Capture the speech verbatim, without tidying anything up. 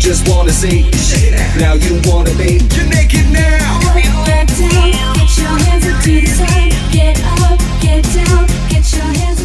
just wanna see. Now you wanna be. You're naked now. Get down, get your hands up to the side. Get up, get down, get your hands